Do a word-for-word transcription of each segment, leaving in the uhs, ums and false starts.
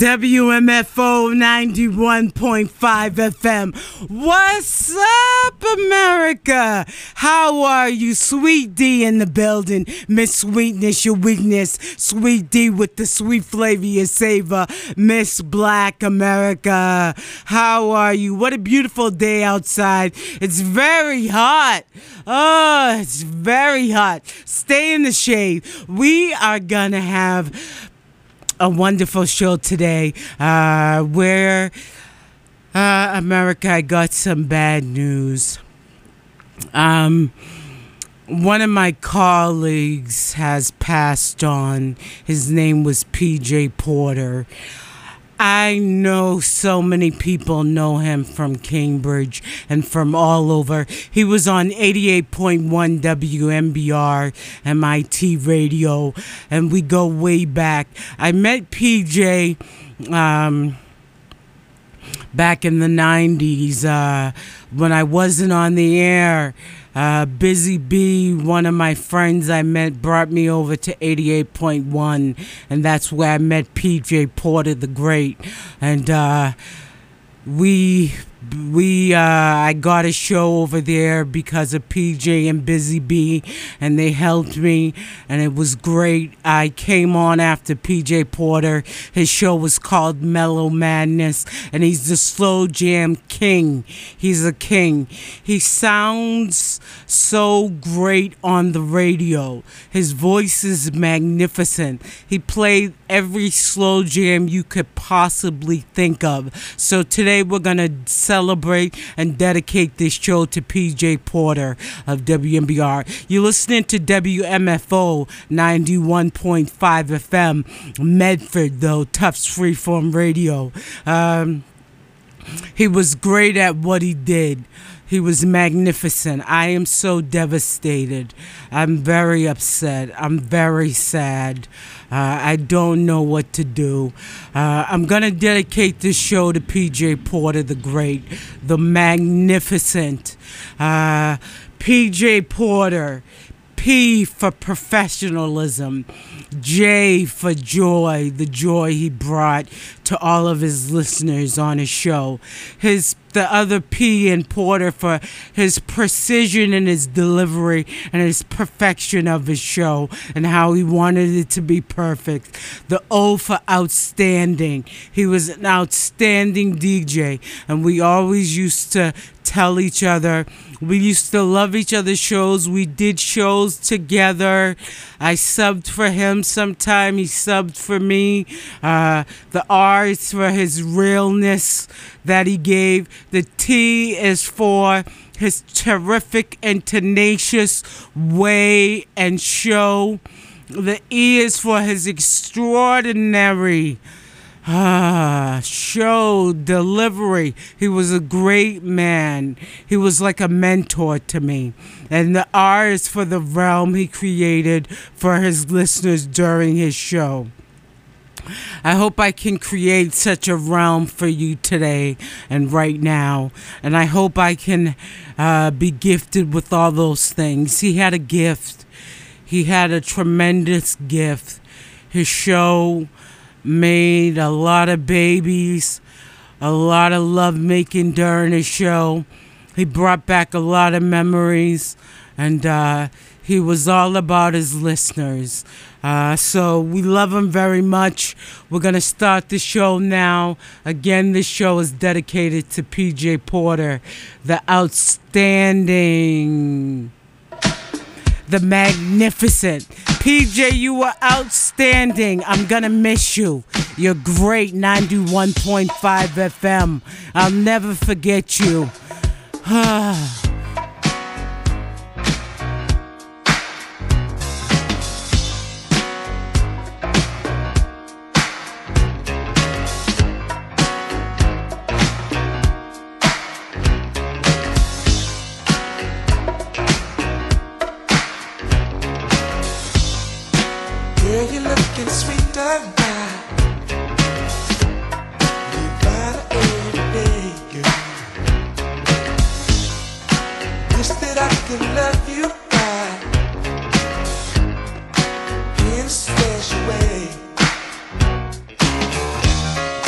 W M F O ninety-one point five F M. What's up, America? How are you? Sweet D in the building. Miss Sweetness, your weakness. Sweet D with the sweet flavor, your savor. Miss Black America. How are you? What a beautiful day outside. It's very hot. Oh, it's very hot. Stay in the shade. We are gonna have a wonderful show today, uh, where, uh, America, I got some bad news. Um, one of my colleagues has passed on. His name was P J Porter. I know so many people know him from Cambridge and from all over. He was on eighty-eight point one W M B R M I T radio, and we go way back. I met P J um, back in the nineties uh, when I wasn't on the air. Uh, Busy B, one of my friends I met, brought me over to eighty-eight point one, and that's where I met P J Porter the Great. And uh, we we uh, I got a show over there because of P J and Busy B, and they helped me, and it was great. I came on after P J Porter. His show was called Mellow Madness, and he's the slow jam king. He's a king. He sounds so great on the radio. His voice is magnificent. He played every slow jam you could possibly think of. So today we're gonna celebrate and dedicate this show to P J Porter of W M B R. You're listening to W M F O ninety-one point five F M, Medford, though, Tufts Freeform Radio. Um, he was great at what he did. He was magnificent. I am so devastated. I'm very upset. I'm very sad. Uh, I don't know what to do. Uh, I'm going to dedicate this show to P J Porter the Great, the magnificent. Uh, P J Porter. P for professionalism, J for joy, the joy he brought to all of his listeners on his show. His the other P in Porter for his precision in his delivery and his perfection of his show and how he wanted it to be perfect. The O for outstanding. He was an outstanding D J, and we always used to tell each other, we used to love each other's shows. We did shows together. I subbed for him sometime. He subbed for me. Uh, the R is for his realness that he gave. The T is for his terrific and tenacious way and show. The E is for his extraordinary Ah, show, delivery. He was a great man. He was like a mentor to me. And the R is for the realm he created for his listeners during his show. I hope I can create such a realm for you today and right now. And I hope I can uh, be gifted with all those things. He had a gift. He had a tremendous gift. His show made a lot of babies, a lot of love making during his show. He brought back a lot of memories, and uh, he was all about his listeners. Uh, so we love him very much. We're going to start the show now. Again, this show is dedicated to P J Porter, the outstanding, the magnificent. P J, you were outstanding. I'm gonna miss you. You're great. ninety-one point five F M. I'll never forget you. Girl, you're looking sweeter now. You got every day, girl. Wish that I could love you right in a special way.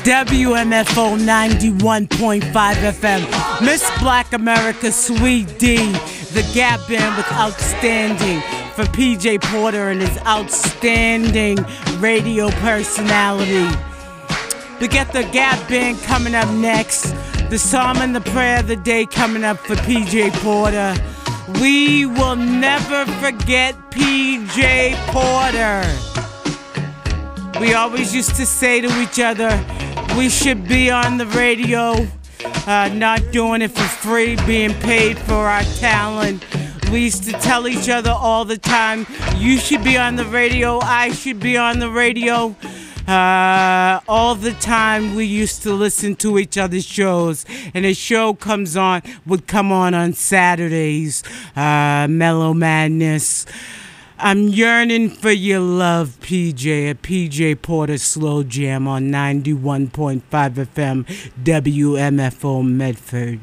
W M F O ninety-one point five F M. Miss Black America, Sweet D. The Gap Band with Outstanding for P J Porter and his outstanding radio personality. We get the Gap Band coming up next. The Psalm and the Prayer of the Day coming up for P J Porter. We will never forget P J Porter. We always used to say to each other, we should be on the radio, uh, not doing it for free, being paid for our talent. We used to tell each other all the time, you should be on the radio, I should be on the radio. Uh, all the time we used to listen to each other's shows, and a show comes on, would come on on Saturdays, uh, Mellow Madness. I'm yearning for your love, P J, at P J Porter Slow Jam on ninety-one point five F M, W M F O Medford.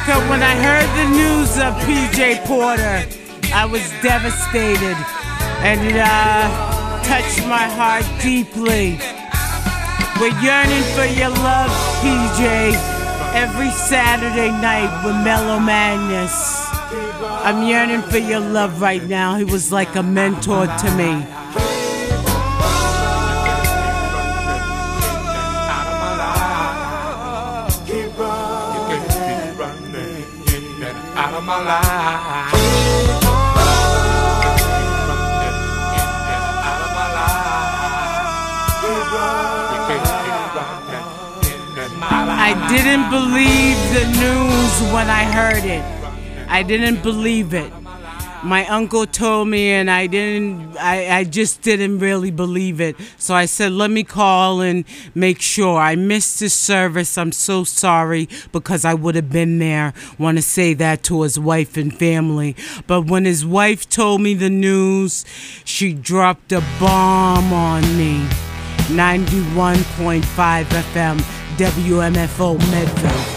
America, when I heard the news of P J Porter, I was devastated, and it uh, touched my heart deeply. We're yearning for your love, P J, every Saturday night with Mellow Magnus. I'm yearning for your love right now. He was like a mentor to me. Out of my life. I didn't believe the news when I heard it. I didn't believe it. My uncle told me, and I didn't, I, I just didn't really believe it. So I said, let me call and make sure. I missed his service. I'm so sorry, because I would have been there. Want to say that to his wife and family. But when his wife told me the news, she dropped a bomb on me. ninety-one point five F M, W M F O Medville.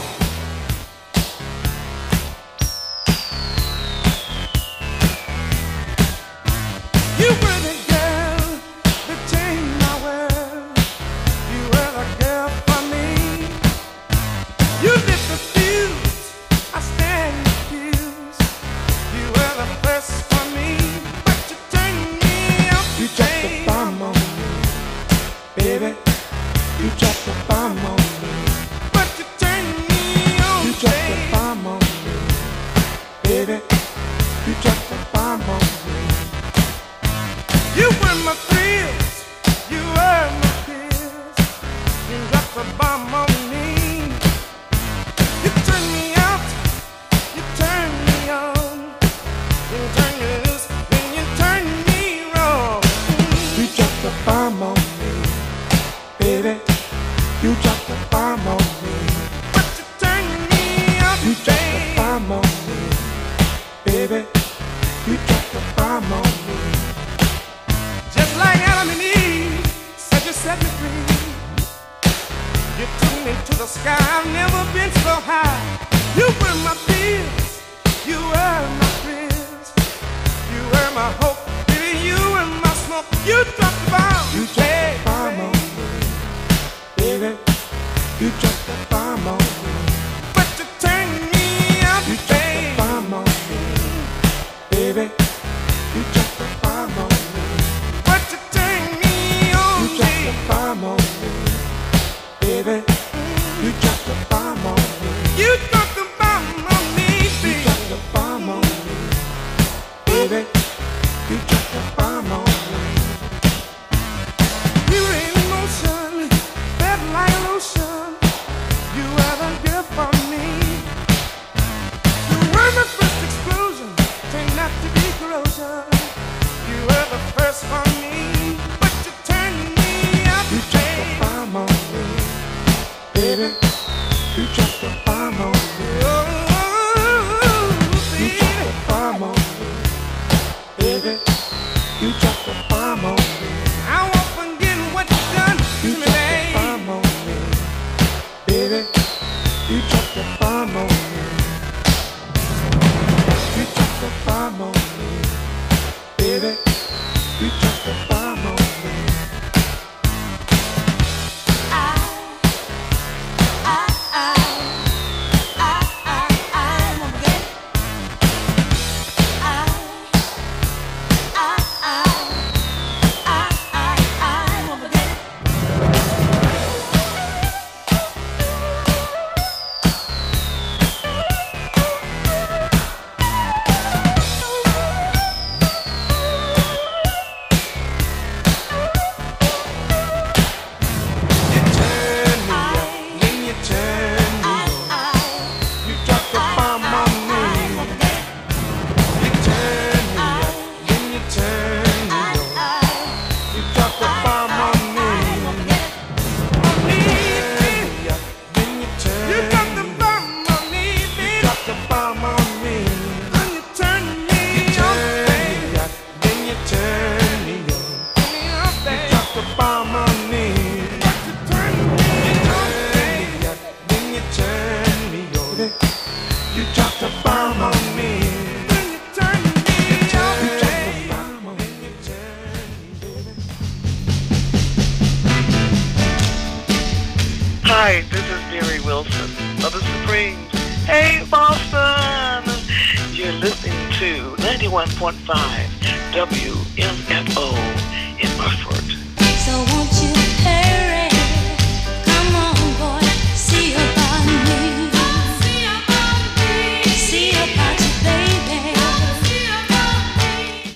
Hi, this is Mary Wilson of the Supremes. Hey, Boston! You're listening to ninety-one point five W M F O in Hartford. So won't you hurry? Come on, boy, see about me. See about me. See about you, baby. See about me.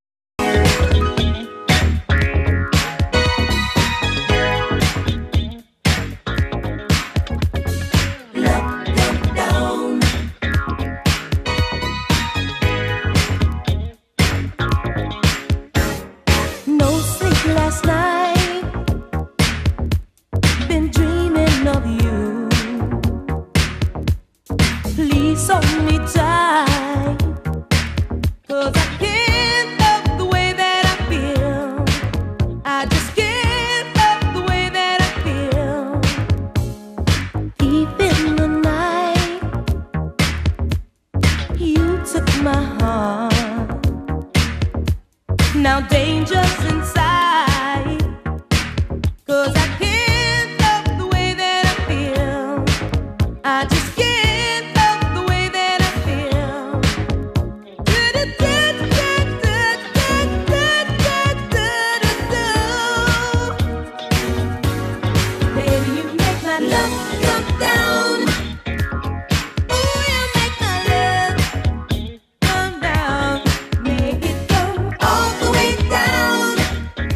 No sleep last night. Been dreaming of you. Please hold me tight. 'Cause I can't love the way that I feel. I just can't love the way that I feel. Deep in the night, you took my heart. Now danger's inside. 'Cause I can't love the way that I feel. I just can't love the way that I feel. Baby, you make my love come down. Ooh, you make my love come down. Make it come all the way down.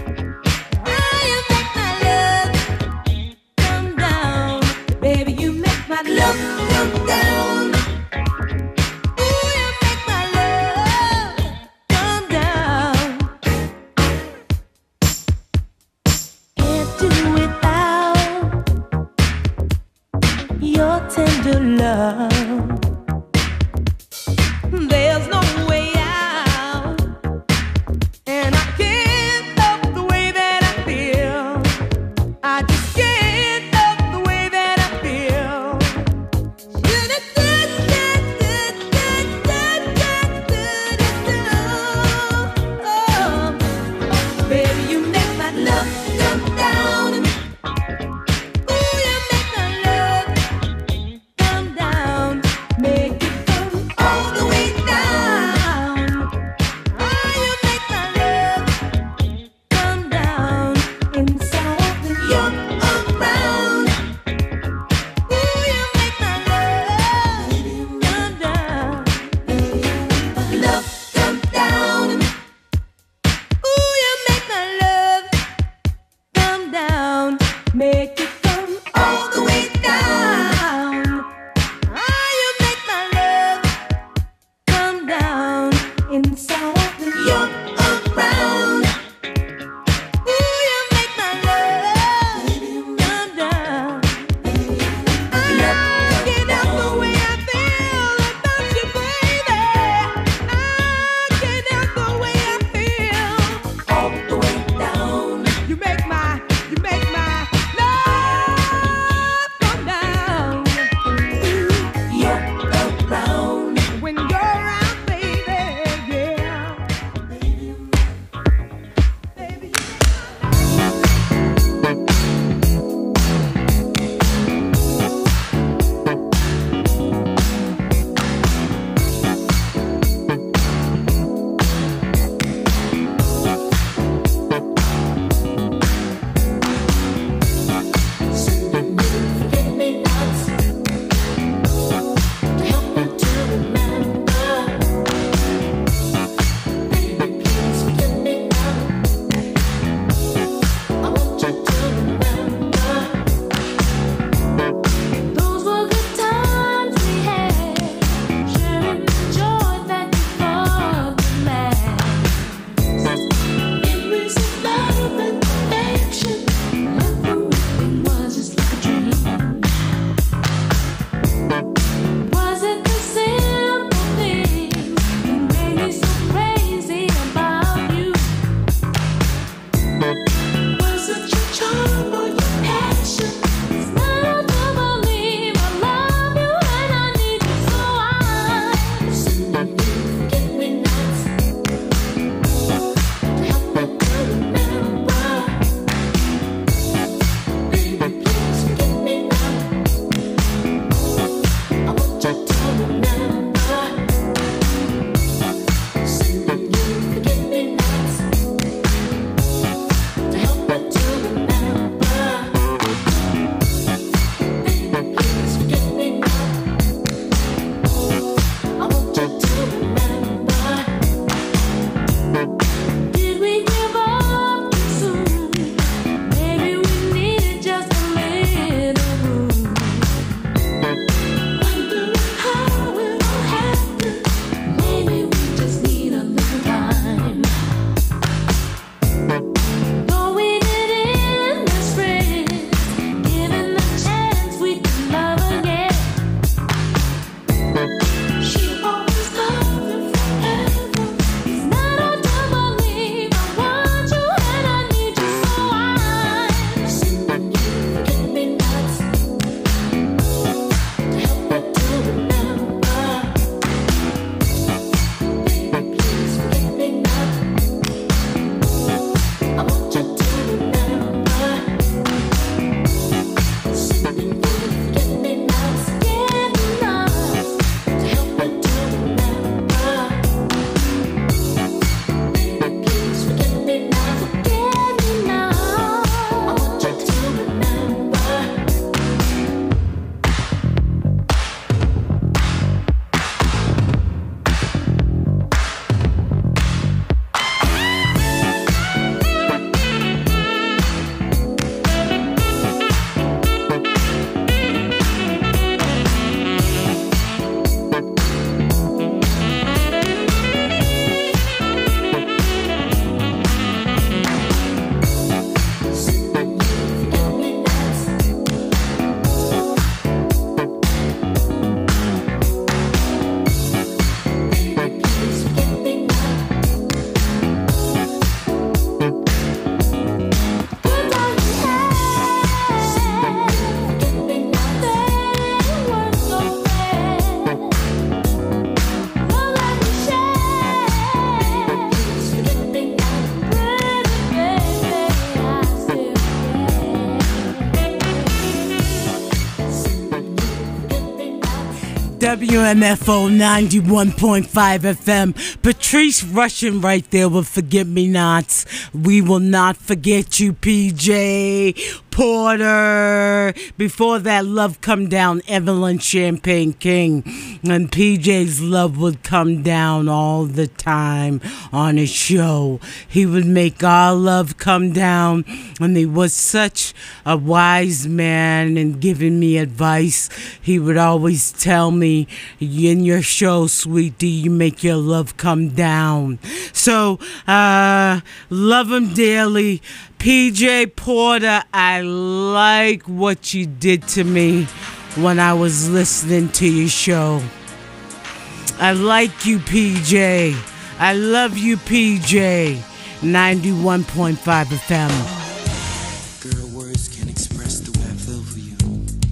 W M F O ninety-one point five F M. Patrice Russian right there with Forget Me Nots. We will not forget you, P J Porter. Before that, Love Come Down, Evelyn Champagne King. And P J's love would come down all the time on his show. He would make our love come down. And he was such a wise man in giving me advice. He would always tell me, in your show, sweetie, you make your love come down. So, uh, love him dearly. P J Porter, I like what you did to me when I was listening to your show. I like you, P J. I love you, P J. ninety-one point five F M. Girl, words can't express the way I feel for you.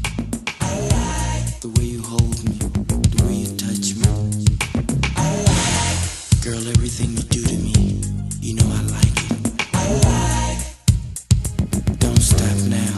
The way you hold me, the way you touch me. Girl, everything you do to me, you know I like it. Don't stop now.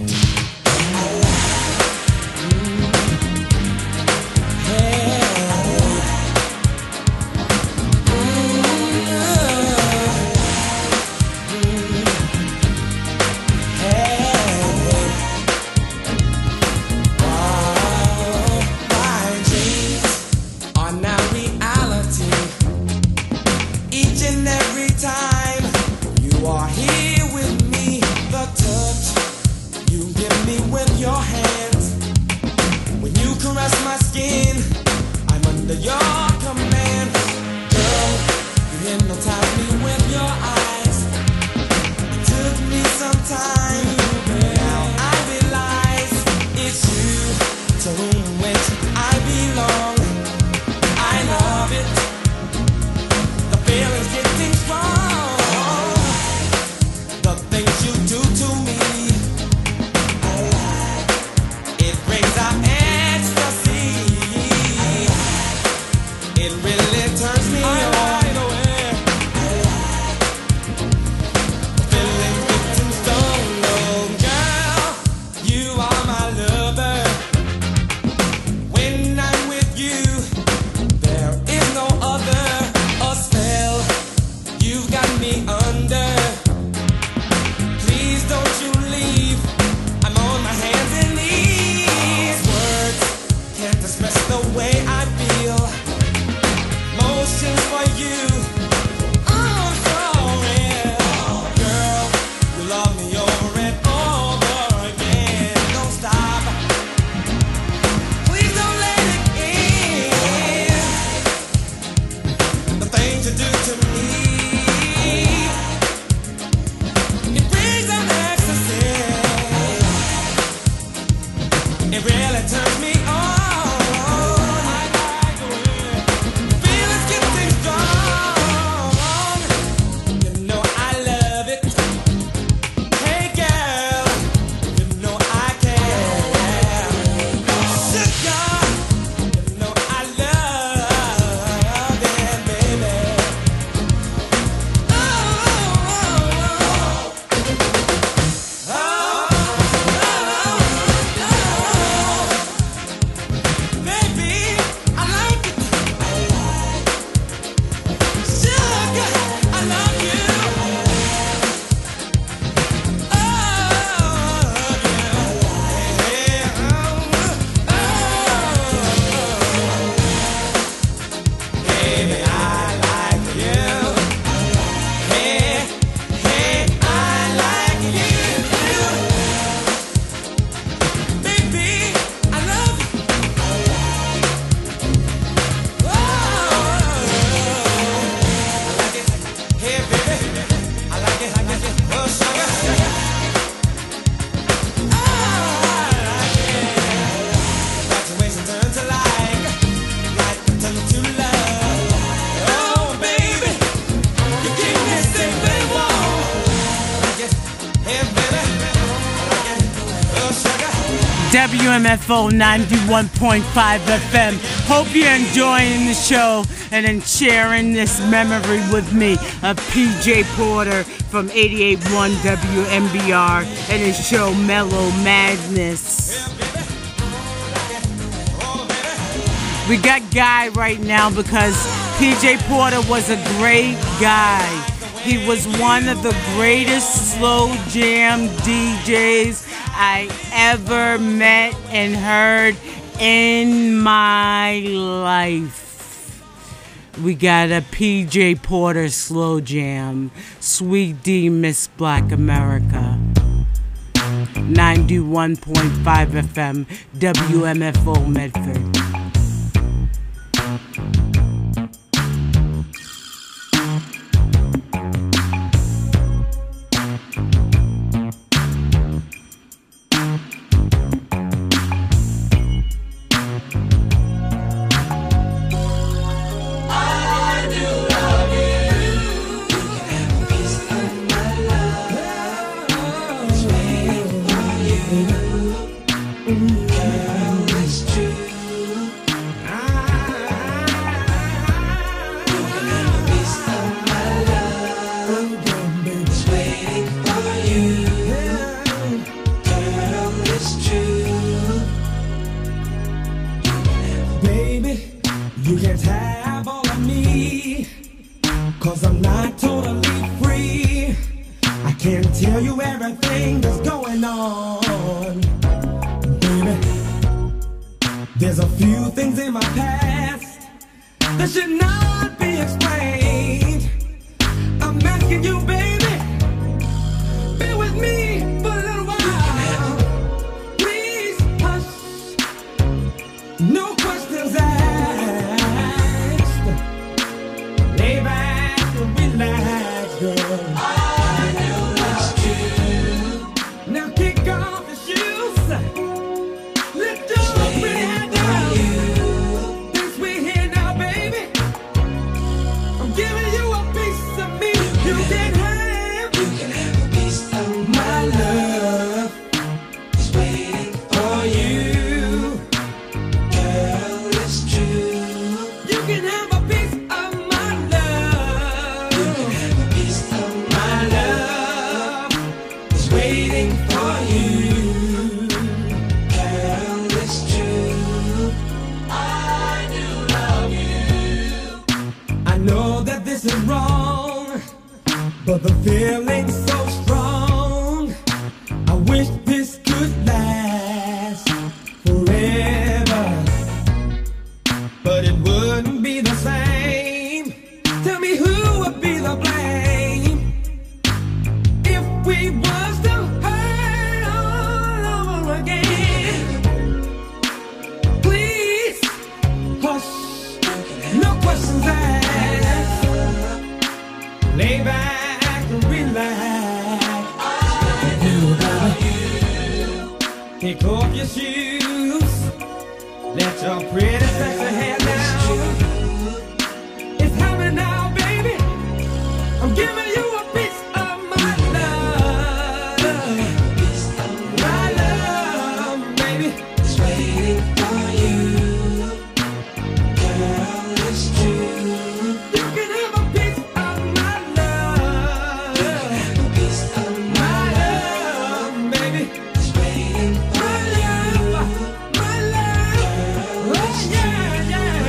W M F O ninety-one point five F M. Hope you're enjoying the show and then sharing this memory with me of P J Porter from eighty-eight point one W M B R and his show Mellow Madness. We got Guy right now because P J Porter was a great guy. He was one of the greatest slow jam D Js I ever met and heard in my life. We got a P J Porter slow jam. Sweet D, Miss Black America. ninety-one point five F M, W M F O Medford. You can't have all of me, cause I'm not totally free. I can't tell you everything that's going on, baby. There's a few things in my past that should not be explained. I'm asking you, baby, be with me for a little while. Please hush, no questions asked. Lay back and relax, girl. I know it's true. Now kick off your shoes. Lift your pretty head down. This we here now, baby. I'm giving you a piece of me. You can have. You can have a piece of my love. It's waiting for you. Girl, it's true. You can have a piece of my love. You can have a piece of my love. It's waiting for you. Girl, it's true. I do love you. I know that this is wrong, but the feeling's so strong. I wish this could last forever, but it wouldn't be the same. Tell me who would be the blame if we was to hurt all over again. Please hush, no questions asked. Lay back and relax. You, baby, take off your shoes. Let your pretty sexy hair down. It's happening now, baby. I'm giving you a piece of my love. My love, baby. It's waiting for you. Girl, it's true. You can have a piece of my love. You can have a piece of my love, baby. It's waiting for you. My love, my love. Oh, yeah, yeah.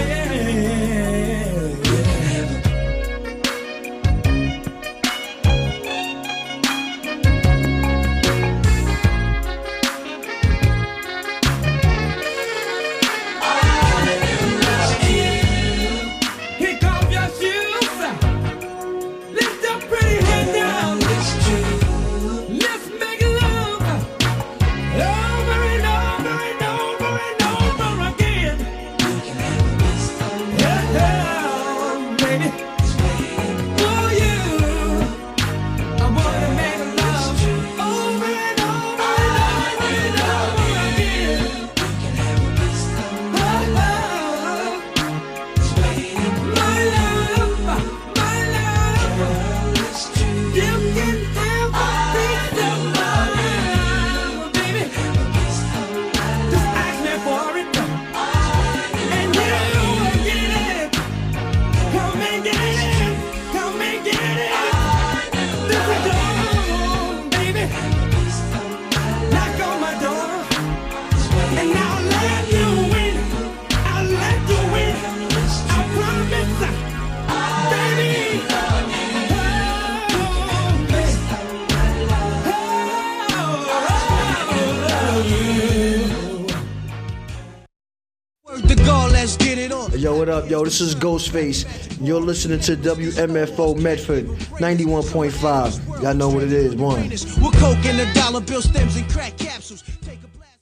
Yo, what up, yo? This is Ghostface. You're listening to W M F O Medford ninety-one point five. Y'all know what it is. One. With coke and the dollar bill stems and crack capsules. Take a blast.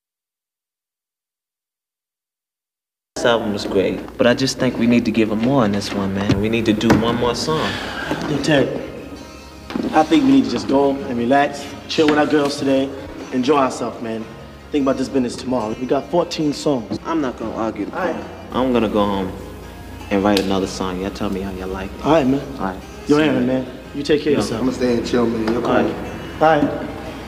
This album was great, but I just think we need to give him more on this one, man. We need to do one more song. Yo, Terry, I think we need to just go and relax, chill with our girls today, enjoy ourselves, man. Think about this business tomorrow. We got fourteen songs. I'm not gonna argue the All right. point. I'm gonna go home and write another song. Y'all tell me how y'all like it. All right, man. All right. Yo, See you Aaron, later. man. You take care of Yo, yourself. I'm gonna stay and chill, man. You're All cool. right. All right.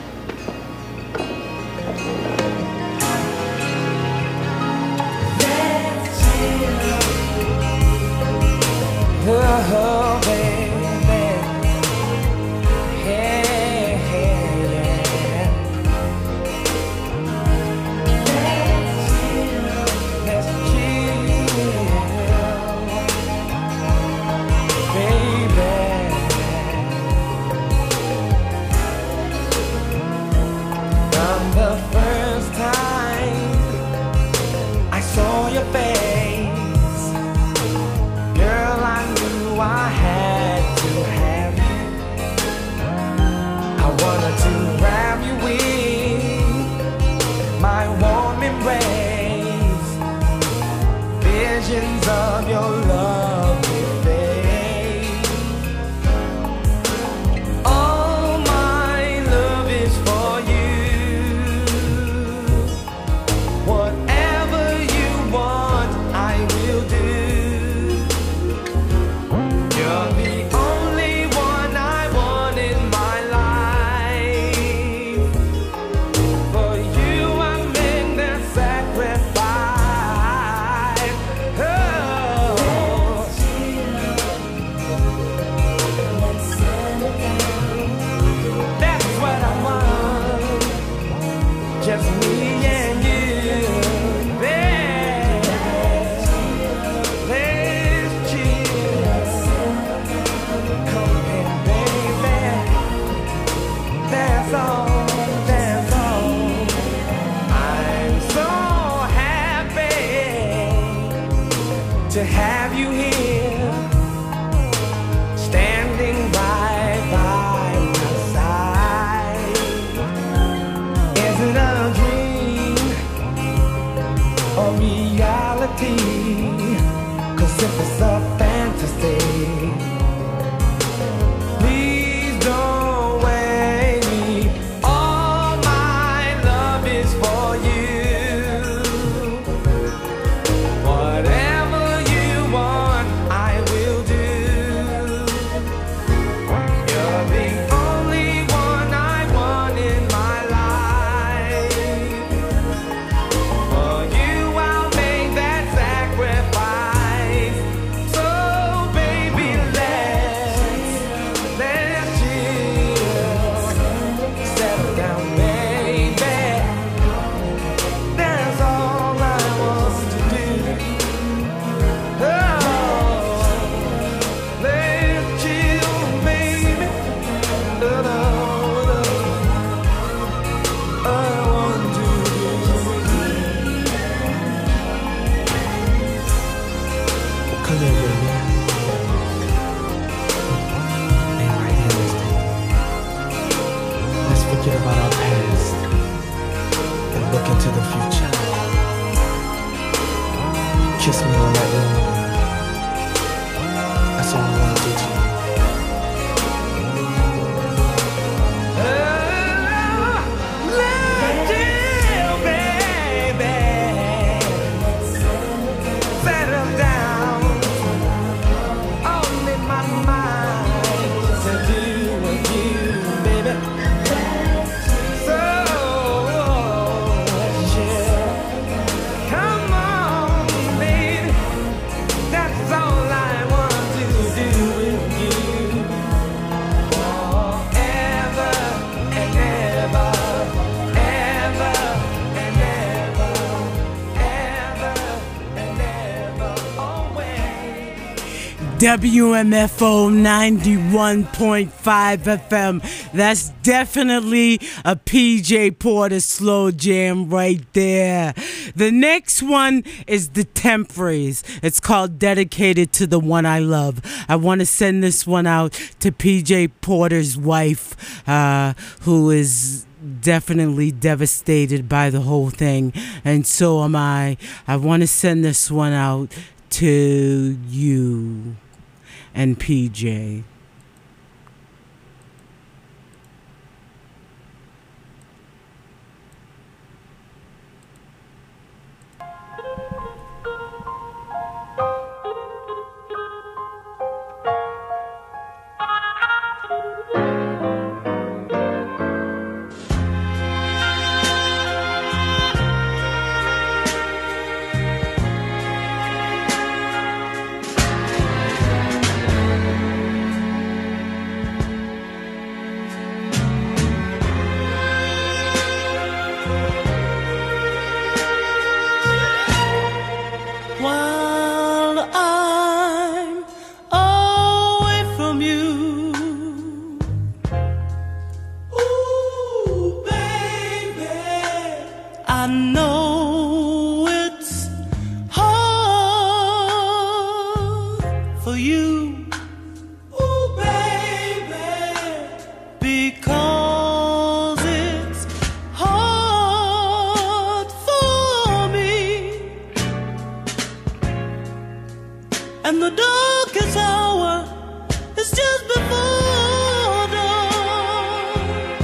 Oh, baby. Hey, hey, yeah. Let's chill, baby. From the first time I saw your face, girl, I knew I had to have you. I wanted to wrap you in my warm embrace. Visions of your lovely face. All my love is for you. Whatever you want, I will do. You're the only one I want in my life. For you I make that sacrifice. Oh. That's what I want. Just me and you. Babe. Let's chill. Come in, baby. That's all, that's all. I'm so happy to have you here, standing right by my side. Is it a dream or reality? 'Cause if it's a fantasy, please don't wait me. All my love is for you. Whatever you want, I will do. You're the only one I want in my life. For you, I'll make that sacrifice. So, baby, let's let's chill, settle down, baby. That's all I want to do. Oh, let's chill, baby. Oh, no, no. I want to do. Come here, baby. Lay right here next to me. Let's forget about our past and look into the future. Kiss me on that ring. That's all I want to do to you. Let's chill, baby. Settle down. Only my mind to do with you, baby. So let's chill. W M F O ninety-one point five F M. That's definitely a P J Porter slow jam right there. The next one is the Temperries. It's called Dedicated to the One I Love. I want to send this one out to P J Porter's wife, uh, who is definitely devastated by the whole thing, and so am I. I want to send this one out to you and P J. While I'm away from you, ooh, baby, I know it's hard for you, ooh, baby, because it's hard for me. And the darkest hour is just before dawn.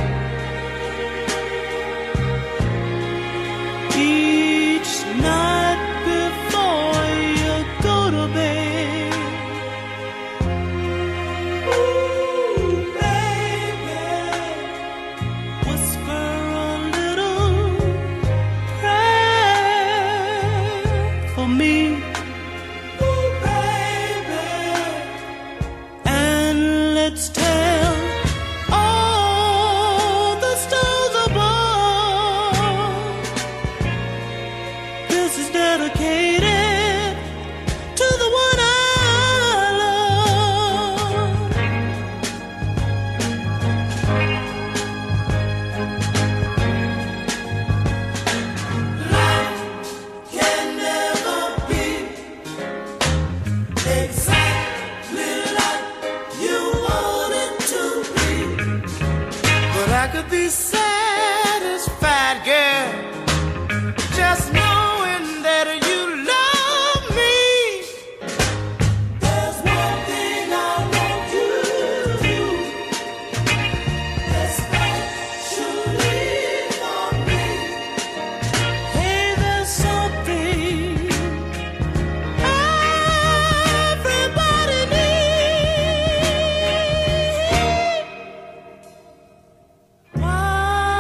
Each night before you go to bed, ooh, baby, whisper a little prayer for me. Let's tell all the stars above, this is dedicated to the one I love. Life can never be exactly like you want it to be, but I could be satisfied, girl, just knowing that you love me. There's one thing I want you to do, especially for me. Hey, there's something everybody needs. While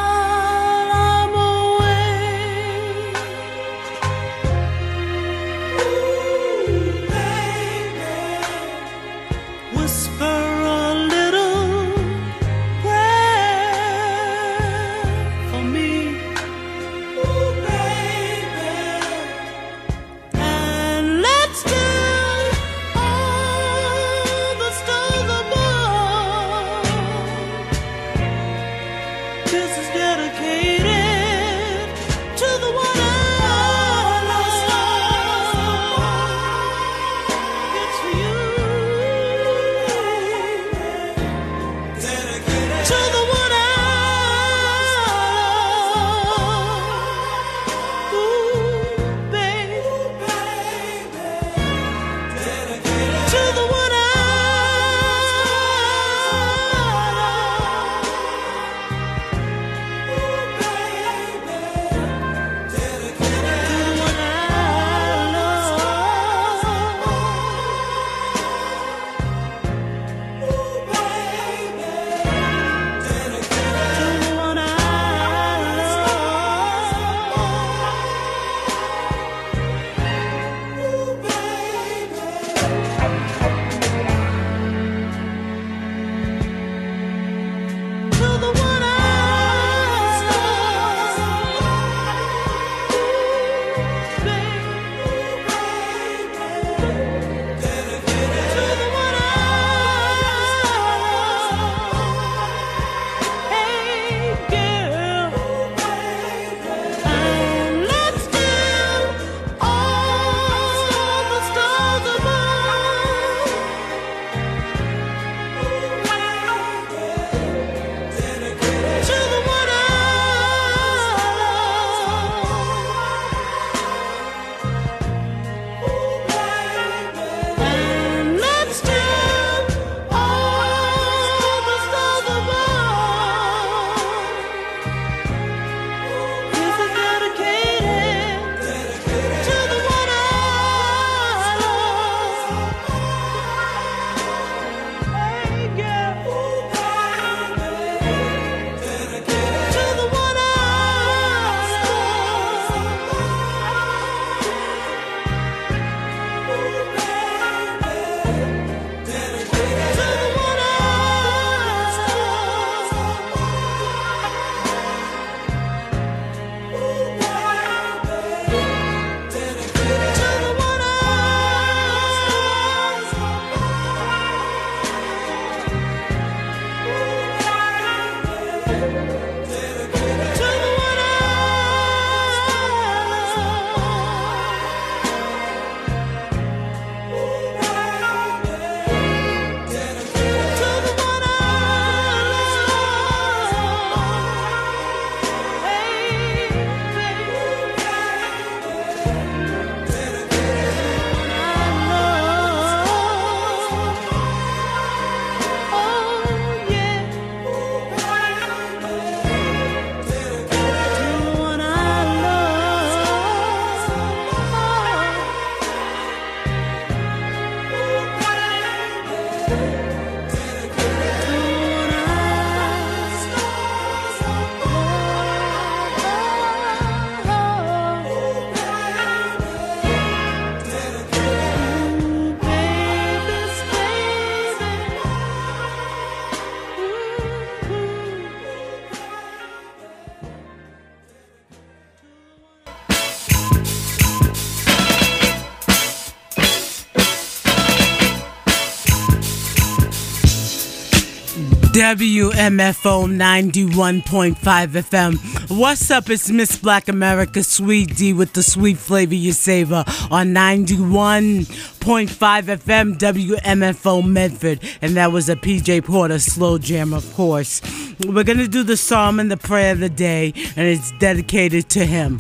W M F O ninety-one point five F M. What's up? It's Miss Black America, Sweet D with the sweet flavor you savor on ninety-one point five F M, W M F O Medford. And that was a P J Porter slow jam, of course. We're going to do the psalm and the prayer of the day, and it's dedicated to him.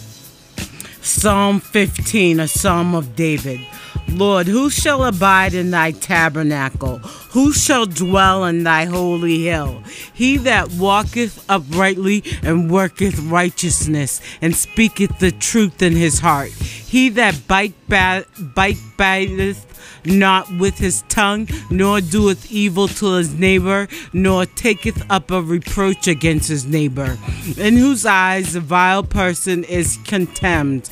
Psalm fifteen, a psalm of David. Lord, who shall abide in thy tabernacle? Who shall dwell in thy holy hill? He that walketh uprightly and worketh righteousness and speaketh the truth in his heart. He that bite ba- bite biteth not with his tongue, nor doeth evil to his neighbor, nor taketh up a reproach against his neighbor, in whose eyes the vile person is contemned.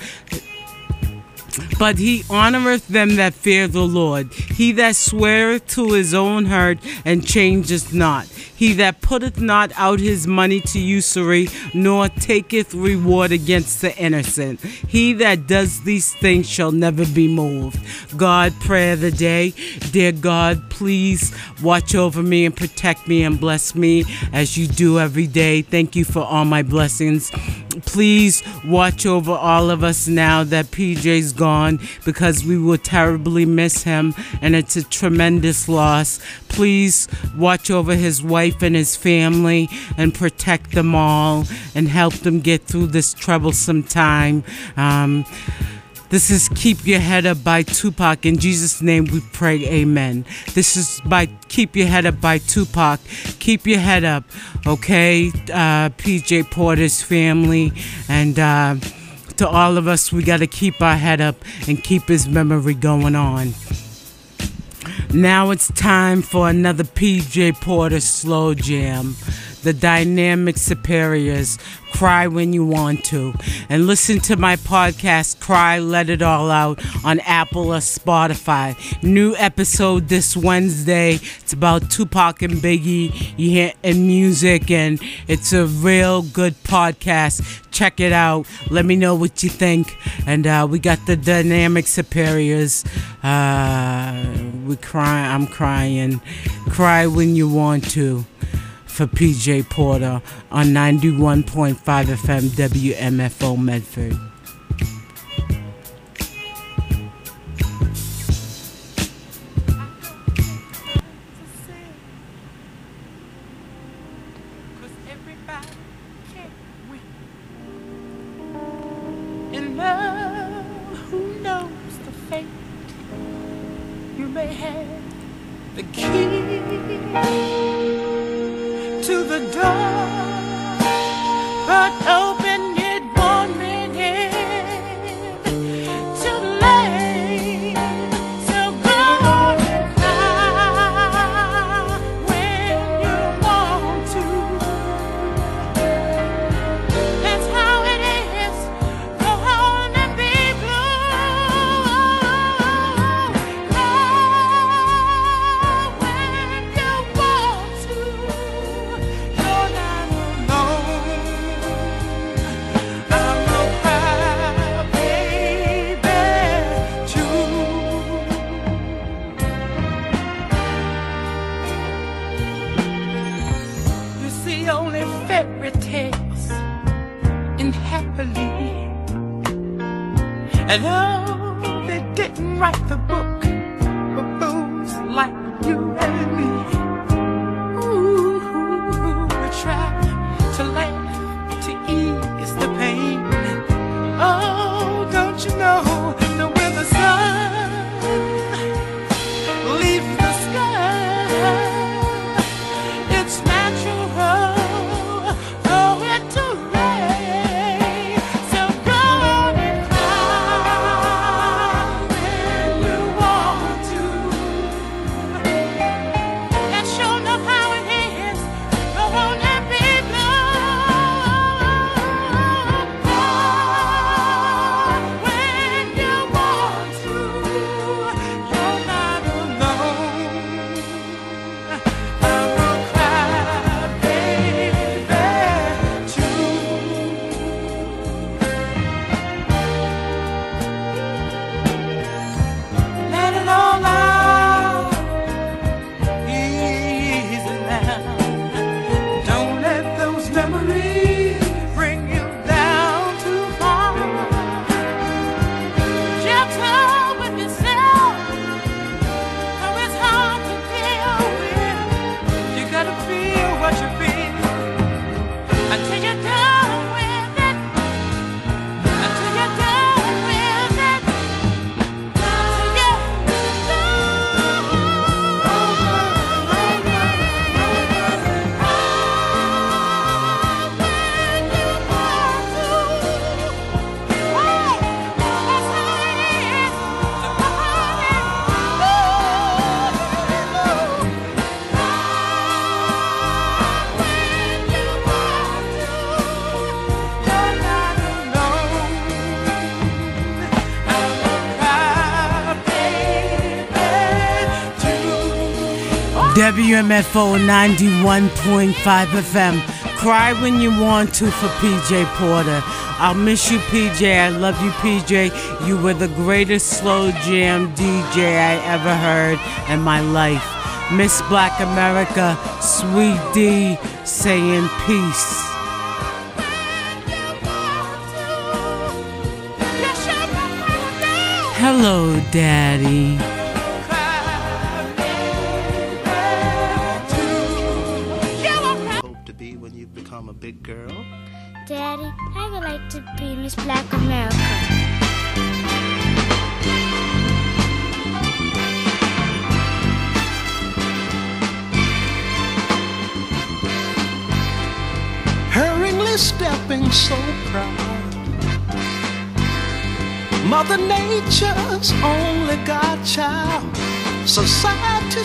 But he honoureth them that fear the Lord. He that sweareth to his own hurt and changeth not. He that putteth not out his money to usury, nor taketh reward against the innocent. He that does these things shall never be moved. God, prayer of the day. Dear God, please watch over me and protect me and bless me as you do every day. Thank you for all my blessings. Please watch over all of us now that P J's gone, because we will terribly miss him and it's a tremendous loss. Please watch over his wife and his family and protect them all and help them get through this troublesome time. Um, This is Keep Your Head Up by Tupac. In Jesus' name we pray, amen. This is by Keep Your Head Up by Tupac. Keep your head up, okay? Uh, P J Porter's family. And uh, to all of us, we got to keep our head up and keep his memory going on. Now it's time for another P J Porter slow jam. The Dynamic Superiors, Cry When You Want To. And listen to my podcast, Cry, Let It All Out, on Apple or Spotify. New episode this Wednesday. It's about Tupac and Biggie you hear, and music, and it's a real good podcast. Check it out. Let me know what you think. And uh, we got the Dynamic Superiors. Uh, we cry. I'm crying. Cry When You Want To. For P J Porter on ninety-one point five F M W M F O Medford. In love, who knows the fate? You may have the key to the door, but open it one minute too late. So go and cry when you want to. That's how it is. Go on and be blue. Cry when you want to. You're not alone. I will cry, baby, too. You see, only fairy tales and happily. And oh, they didn't write the book for fools like you and me. Ooh, we try to laugh to ease the pain. Oh, don't you know that when the sun leaves the sky, it's natural for it to rain. So go and cry when you want to. That's sure enough how it is. Go on and be blue. Cry when you want to. You're not alone. I will cry, baby, too. Let it all out, easy now. what you feel until you're done with it. Until you're done with it. Until you're W M F O ninety-one point five F M. Cry when you want to for P J Porter. I'll miss you, P J. I love you, P J. You were the greatest slow jam D J I ever heard in my life. Miss Black America, Sweet D, saying peace. Hello, Daddy. Hope to be when you become a big girl? Daddy, I would like to be Miss Black America. Hurriedly stepping so proud. Mother Nature's only godchild. Society